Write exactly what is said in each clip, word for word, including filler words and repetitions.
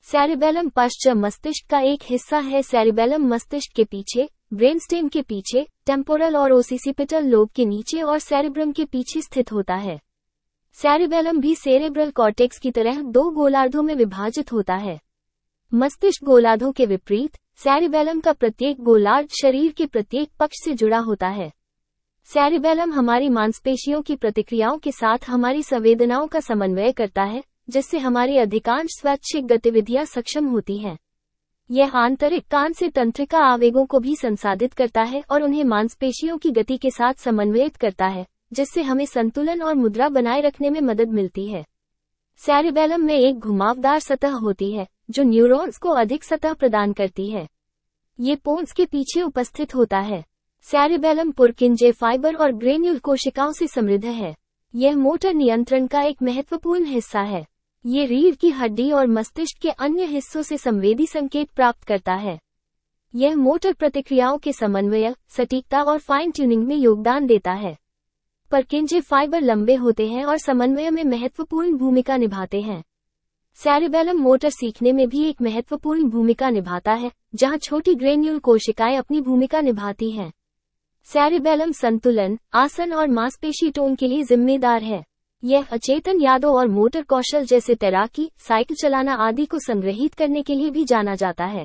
Cerebellum पश्च मस्तिष्क का एक हिस्सा है। सेरिबेलम मस्तिष्क के पीछे, ब्रेनस्टेम के पीछे, टेम्पोरल और ओसिसिपिटल लोब के नीचे और सेरिब्रम के पीछे स्थित होता है। सेरिबेलम भी सेरेब्रल कॉर्टेक्स की तरह दो गोलार्धों में विभाजित होता है। मस्तिष्क गोलार्धों के विपरीत, सेरिबेलम का प्रत्येक गोलार्ध शरीर के प्रत्येक पक्ष से जुड़ा होता है। सेरिबेलम हमारी मांसपेशियों की प्रतिक्रियाओं के साथ हमारी संवेदनाओं का समन्वय करता है, जिससे हमारी अधिकांश स्वैच्छिक गतिविधियां सक्षम होती हैं। यह आंतरिक कान से तंत्रिका आवेगों को भी संसाधित करता है और उन्हें मांसपेशियों की गति के साथ समन्वयित करता है, जिससे हमें संतुलन और मुद्रा बनाए रखने में मदद मिलती है। सेरिबेलम में एक घुमावदार सतह होती है, जो न्यूरॉन्स को अधिक सतह प्रदान करती है। ये पोन्स के पीछे उपस्थित होता है। सेरिबेलम पुरकिंजे फाइबर और ग्रेन्यूल कोशिकाओं से समृद्ध है। यह मोटर नियंत्रण का एक महत्वपूर्ण हिस्सा है। ये रीढ़ की हड्डी और मस्तिष्क के अन्य हिस्सों से संवेदी संकेत प्राप्त करता है। यह मोटर प्रतिक्रियाओं के समन्वय, सटीकता और फाइन ट्यूनिंग में योगदान देता है। पुरकिंजे फाइबर लंबे होते हैं और समन्वय में महत्वपूर्ण भूमिका निभाते हैं। सेरिबेलम मोटर सीखने में भी एक महत्वपूर्ण भूमिका निभाता है, जहां छोटी ग्रेन्यूल कोशिकाएं अपनी भूमिका निभाती हैं। सेरिबेलम संतुलन, आसन और मांसपेशी टोन के लिए जिम्मेदार है। यह अचेतन यादों और मोटर कौशल जैसे तैराकी, साइकिल चलाना आदि को संग्रहीत करने के लिए भी जाना जाता है।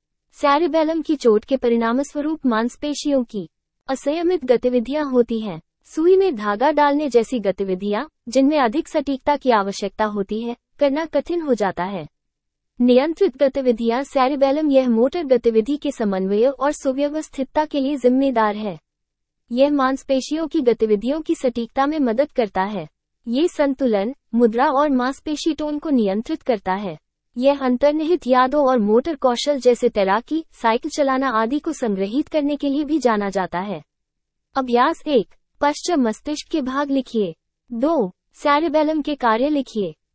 सेरिबेलम की चोट के परिणामस्वरूप मांसपेशियों की असंयमित गतिविधियां होती हैं। सुई में धागा डालने जैसी गतिविधियां, जिनमें अधिक सटीकता की आवश्यकता होती है, करना कठिन हो जाता है। नियंत्रित गतिविधियां सेरिबेलम यह मोटर गतिविधि के समन्वय और सुव्यवस्थितता के लिए जिम्मेदार है। यह मांसपेशियों की गतिविधियों की सटीकता में मदद करता है। ये संतुलन, मुद्रा और मांसपेशी टोन को नियंत्रित करता है। यह अंतर्निहित यादों और मोटर कौशल जैसे तैराकी, साइकिल चलाना आदि को संग्रहीत करने के लिए भी जाना जाता है। अभ्यास एक, पश्च मस्तिष्क के भाग लिखिए। दो, सेरिबेलम के कार्य लिखिए।